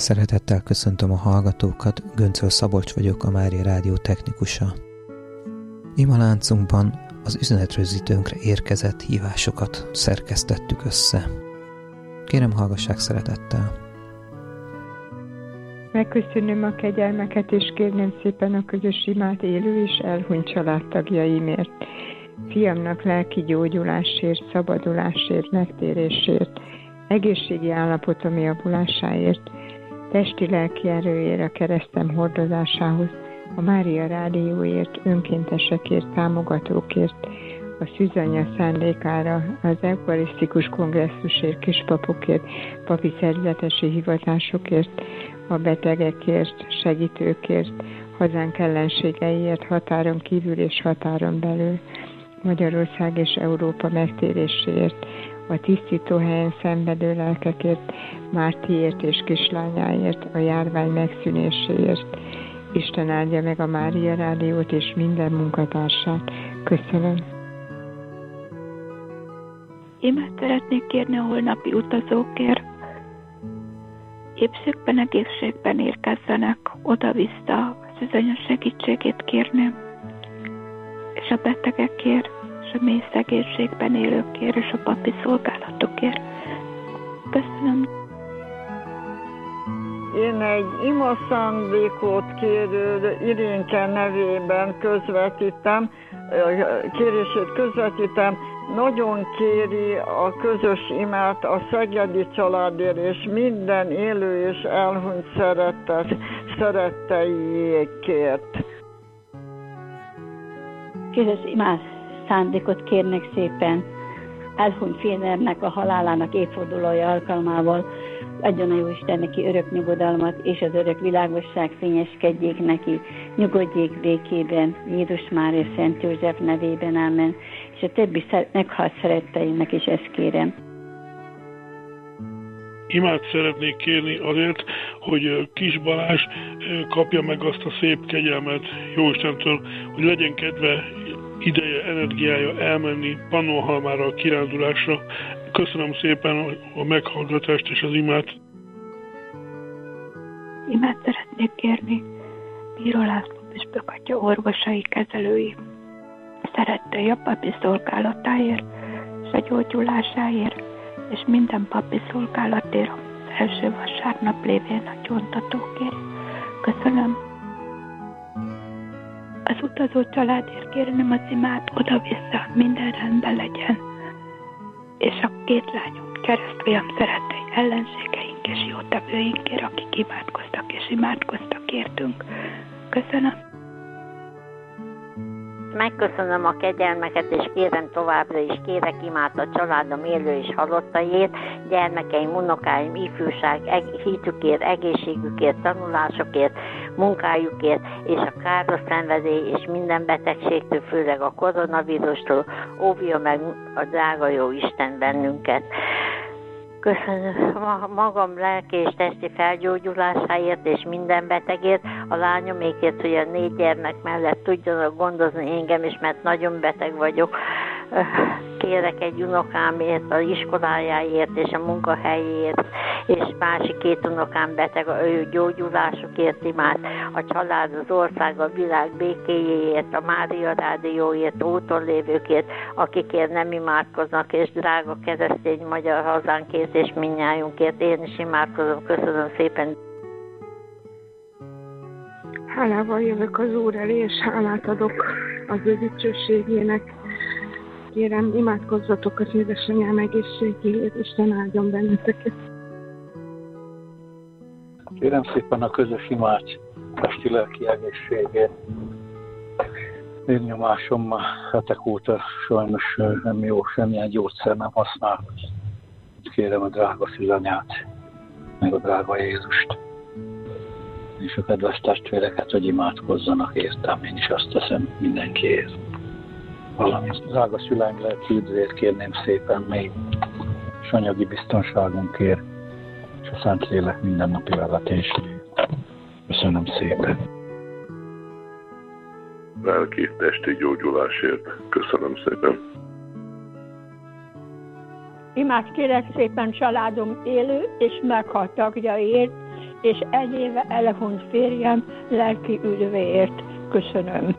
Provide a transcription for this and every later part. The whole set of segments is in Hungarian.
Szeretettel köszöntöm a hallgatókat, Göncöl Szabolcs vagyok, a Mária Rádió technikusa. Imaláncunkban az üzenetrögzítőnkre érkezett hívásokat szerkesztettük össze. Kérem, hallgassák szeretettel! Megköszönöm a kegyelmeket, és kérném szépen a közös imát élő és elhunyt családtagjaimért. Fiamnak lelki gyógyulásért, szabadulásért, megtérésért, egészségi állapotom javulásáért, testi-lelki erőért, a keresztem hordozásához, a Mária Rádióért, önkéntesekért, támogatókért, a szűzanya szándékára, az eukarisztikus kongresszusért, kispapokért, papi szerzetesi hivatásokért, a betegekért, segítőkért, hazánk ellenségeiért, határon kívül és határon belül, Magyarország és Európa megtéréséért, a tisztítóhelyen szenvedő lelkekért, Mártiért és kislányáért, a járvány megszűnéséért. Isten áldja meg a Mária Rádiót és minden munkatársát. Köszönöm. Imát szeretnék kérni a holnapi utazókért. Épségben, egészségben érkezzenek, oda-vissza az üzanyos segítségét kérném, és a betegekért, és a mély szegénységben élőkért, és a papi szolgálatokért. Köszönöm. Én egy imaszándékot kérő Irénke nevében kérését közvetítem. Nagyon kéri a közös imát a szegedi családért és minden élő és elhunyt szeretteiékért. Közös imás szándékot kérnek szépen elhunyt férjemnek a halálának évfordulója alkalmával. Adjon a Jóisten neki örök nyugodalmat, és az örök világosság fényeskedjék neki, nyugodjék békében, Jézus Mária Szent József nevében, ámen. És a többi meghalt szeretteinek is ezt kérem. Imát szeretnék kérni azért, hogy Kis Balázs kapja meg azt a szép kegyelmet Jóistentől, hogy legyen kedve, ideje, energiája elmenni Pannonhalmára a kirándulásra. Köszönöm szépen a meghallgatást és az imát. Imát szeretnék kérni Bíró László püspök atya orvosai, kezelői, szerettei a papi szolgálatáért, és a gyógyulásáért, és minden papi szolgálatért az első vasárnap lévén a gyóntatókért. Köszönöm. Az utazó családért kérném az imát, oda-vissza, minden rendben legyen. És a két lányunk, keresztfiam szerettei, ellenségeink és jótevőinkért, akik imádkoztak és imádkoztak értünk. Köszönöm. Megköszönöm a kegyelmeket, és kérem továbbra is, kérek imát a családom élő és halottaiért, gyermekeim, unokáim, ifjúság, hitükért, egészségükért, tanulásokért, munkájukért, és a káros szenvedély és minden betegségtől, főleg a koronavírustól, óvja meg a drága jó Isten bennünket. Köszönöm magam lelki és testi felgyógyulásáért és minden betegért, a lányomékért, hogy a 4 gyermek mellett tudjanak gondozni engem is, mert nagyon beteg vagyok. Kérek egy unokámért, az iskolájáért és a munkahelyéért, és másik 2 unokám beteg, a ő gyógyulásukért imát, a család, az ország, a világ békéjéért, a Mária Rádióért, úton lévőkért, akikért nem imádkoznak, és drága keresztény magyar hazánkért és mindnyájunkért. Én is imádkozom. Köszönöm szépen. Hálával jövök az Úr elé, és hálát adok az ő dicsőségének. Kérem, imádkozzatok az édesanyám egészségéért, Isten áldjon benneteket. Kérem szépen a közös imát, testi-lelki egészségért. Vérnyomásom már hetek óta sajnos nem jó, semmilyen gyógyszer nem használ. Kérem a drága szülanyát, meg a drága Jézust, és a kedves testvéreket, hogy imádkozzanak értem. Én is azt teszem mindenkiért. Valamint drága szüleim lelki üdvért kérném szépen még, és anyagi biztonságunkért, és a Szentlélek mindennapi vezetéséért. Köszönöm szépen. Lelki, testi gyógyulásért. Köszönöm szépen. Imát kérek szépen családom élő és meghalt tagjaiért, és egy éve elhunyt férjem lelki üdvéért. Köszönöm.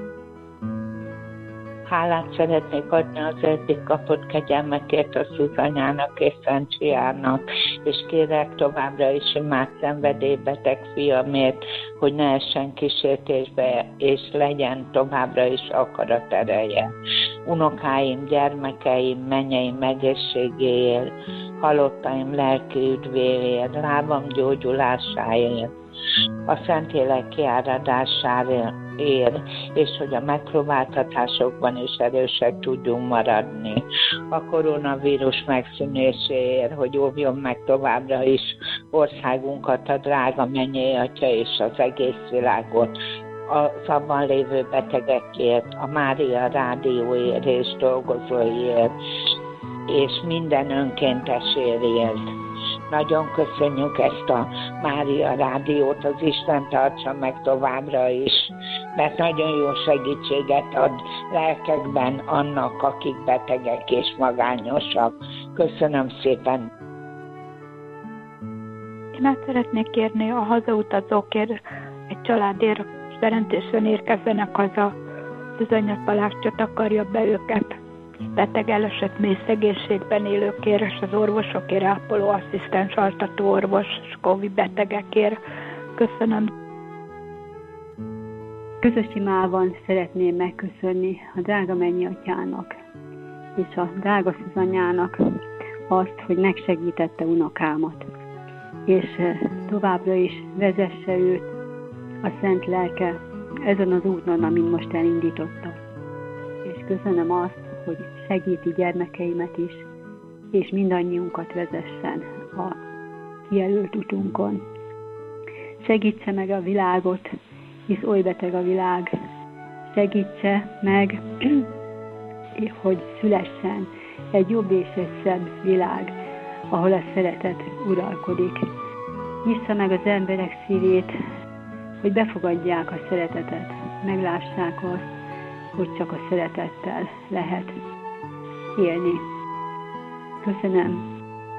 Hálát szeretnék adni az eddig kapott kegyelmekért a Szuzanyának és Szentsiárnak, és kérek továbbra is imát szenvedélybeteg fiamért, hogy ne essen kísértésbe, és legyen továbbra is akaratereje. Unokáim, gyermekeim, mennyeim egészségéért, halottaim lelki üdvéért, lábam gyógyulásáért, a Szentlélek kiáradásáért, és hogy a megpróbáltatásokban is erősek tudjunk maradni. A koronavírus megszűnéséért, hogy óvjon meg továbbra is országunkat, a drága mennyei Atya és az egész világot, a abban lévő betegekért, a Mária Rádióért és dolgozóért, és minden önkéntesért. Nagyon köszönjük ezt a Mária Rádiót, az Isten tartsa meg továbbra is, mert nagyon jó segítséget ad lelkekben annak, akik betegek és magányosak. Köszönöm szépen! Én át szeretnék kérni a hazautazókért, egy családért, szerencsészen érkezzenek haza. Bizonyos Balázs takarja be őket. Beteg elesett mély szegénységben élőkért, és az orvosokért, ápoló asszisztens, altató orvos, és Covid betegekért. Köszönöm. Közös imában szeretném megköszönni a drága mennyi Atyának és a drága Szuzanyának azt, hogy megsegítette unokámat, és továbbra is vezesse őt a Szent Lelke ezen az úton, amin most elindította. És köszönöm azt, hogy segíti gyermekeimet is, és mindannyiunkat vezessen a kijelölt utunkon. Segítse meg a világot, hisz oly beteg a világ. Segítse meg, hogy szülessen egy jobb és egy szebb világ, ahol a szeretet uralkodik. Nyissa meg az emberek szívét, hogy befogadják a szeretetet, meglássák azt, hogy csak a szeretettel lehet élni. Köszönöm.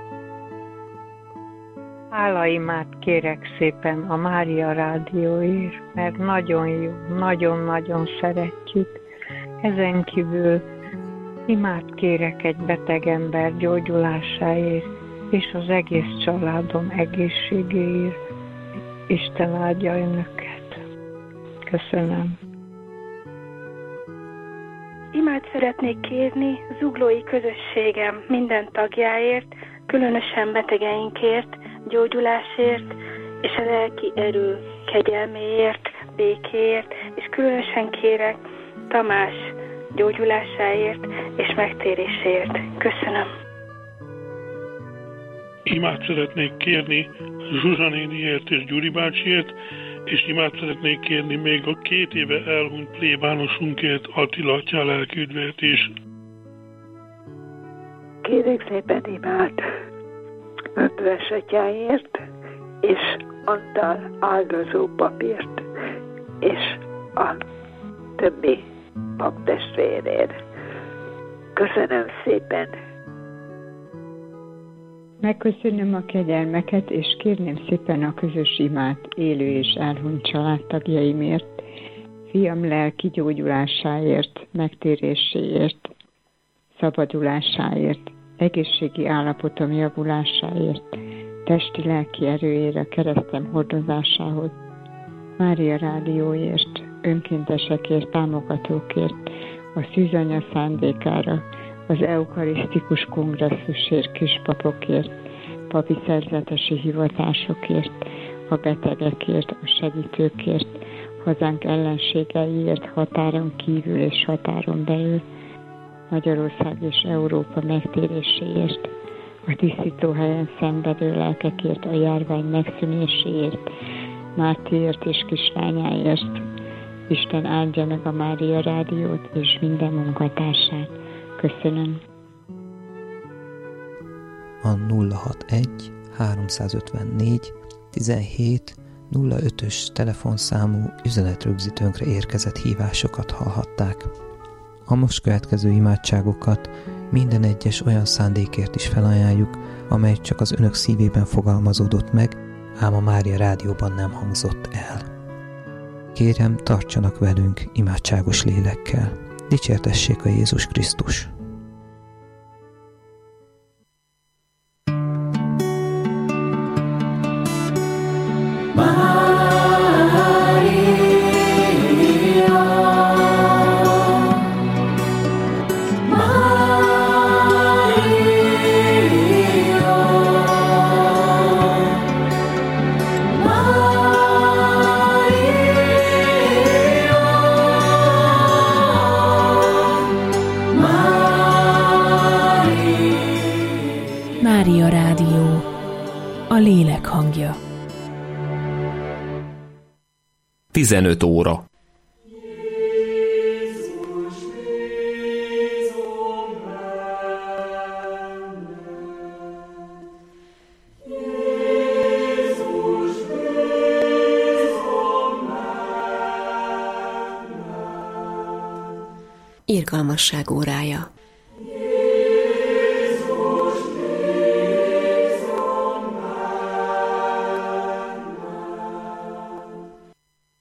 Hálaimát kérek szépen a Mária Rádióért, mert nagyon jó, nagyon-nagyon szeretjük. Ezen kívül imát kérek egy beteg ember gyógyulásáért, és az egész családom egészségéért. Isten áldja önöket. Köszönöm. Imát szeretnék kérni zuglói közösségem minden tagjáért, különösen betegeinkért, gyógyulásért, és a lelki erő kegyelméért, békéért, és különösen kérek Tamás gyógyulásáért és megtéréséért. Köszönöm. Imát szeretnék kérni Zsuzsa néniért és Gyuri bácsiért, és imát szeretnék kérni még a 2 éve elhunyt plébánosunkért, Attila atyá lelki üdvét is. Kérek szépen imát Ötvös atyáért, és Antal áldozó papírt, és a többi paptestvérért. Köszönöm szépen! Megköszönöm a kegyelmeket, és kérném szépen a közös imát élő és elhunyt családtagjaimért, fiam lelki gyógyulásáért, megtéréséért, szabadulásáért, egészségi állapotom javulásáért, testi-lelki erőért, a keresztem hordozásához, Mária Rádióért, önkéntesekért, támogatókért, a Szűzanya szándékára, az eukarisztikus kongresszusért, kispapokért, papi szerzetesi hivatásokért, a betegekért, a segítőkért, hazánk ellenségeiért, határon kívül és határon belül, Magyarország és Európa megtéréséért, a tisztítóhelyen szenvedő lelkekért, a járvány megszűnéséért, Mártiért és kislányáért. Isten áldja meg a Mária Rádiót és minden munkatársát. Köszönöm. A 061 354 17 05-ös telefonszámú üzenetrögzítőnkre érkezett hívásokat hallhatták. A most következő imádságokat minden egyes olyan szándékért is felajánljuk, amely csak az önök szívében fogalmazódott meg, ám a Mária Rádióban nem hangzott el. Kérem, tartsanak velünk imádságos lélekkel. Dicsértessék a Jézus Krisztus! Mária Rádió, a lélek hangja. 15 óra. Irgalmasság órája.